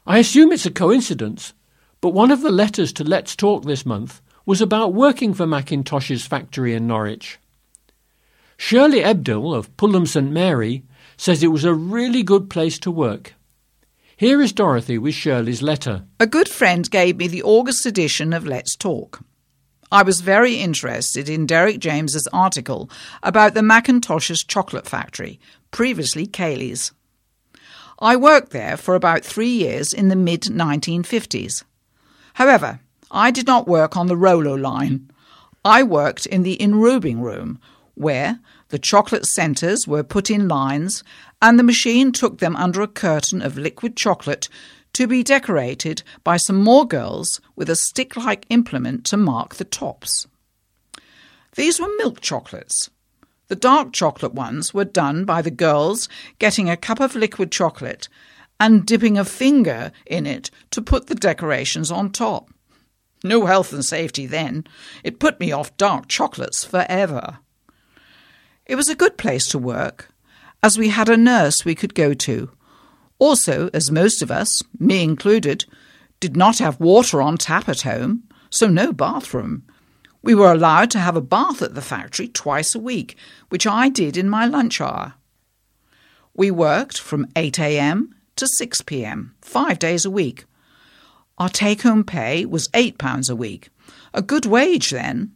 I assume it's a coincidence, but one of the letters to Let's Talk this month was about working for Macintosh's factory in Norwich. Shirley Ebdell of Pulham St Mary says it was a really good place to work. Here is Dorothy with Shirley's letter. A good friend gave me the August edition of Let's Talk. I was very interested in Derek James's article about the Macintosh's chocolate factory, previously Cayley's. I worked there for about 3 years in the mid-1950s. However, I did not work on the Rolo line. I worked in the enrobing room, where the chocolate centres were put in lines and the machine took them under a curtain of liquid chocolate to be decorated by some more girls with a stick-like implement to mark the tops. These were milk chocolates. The dark chocolate ones were done by the girls getting a cup of liquid chocolate and dipping a finger in it to put the decorations on top. No health and safety then. It put me off dark chocolates forever. It was a good place to work, as we had a nurse we could go to. Also, as most of us, me included, did not have water on tap at home, so no bathroom. We were allowed to have a bath at the factory twice a week, which I did in my lunch hour. We worked from 8 a.m. to 6 p.m, 5 days a week. Our take-home pay was £8 a week, a good wage then.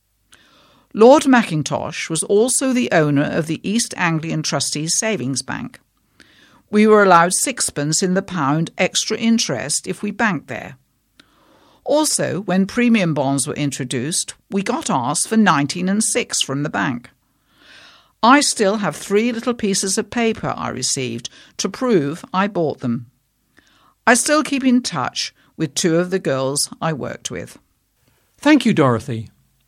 Lord Macintosh was also the owner of the East Anglian Trustees Savings Bank. We were allowed sixpence in the pound extra interest if we banked there. Also, when premium bonds were introduced, we got ours for 19 6 from the bank. I still have 3 little pieces of paper I received to prove I bought them. I still keep in touch with 2 of the girls I worked with. Thank you, Dorothy.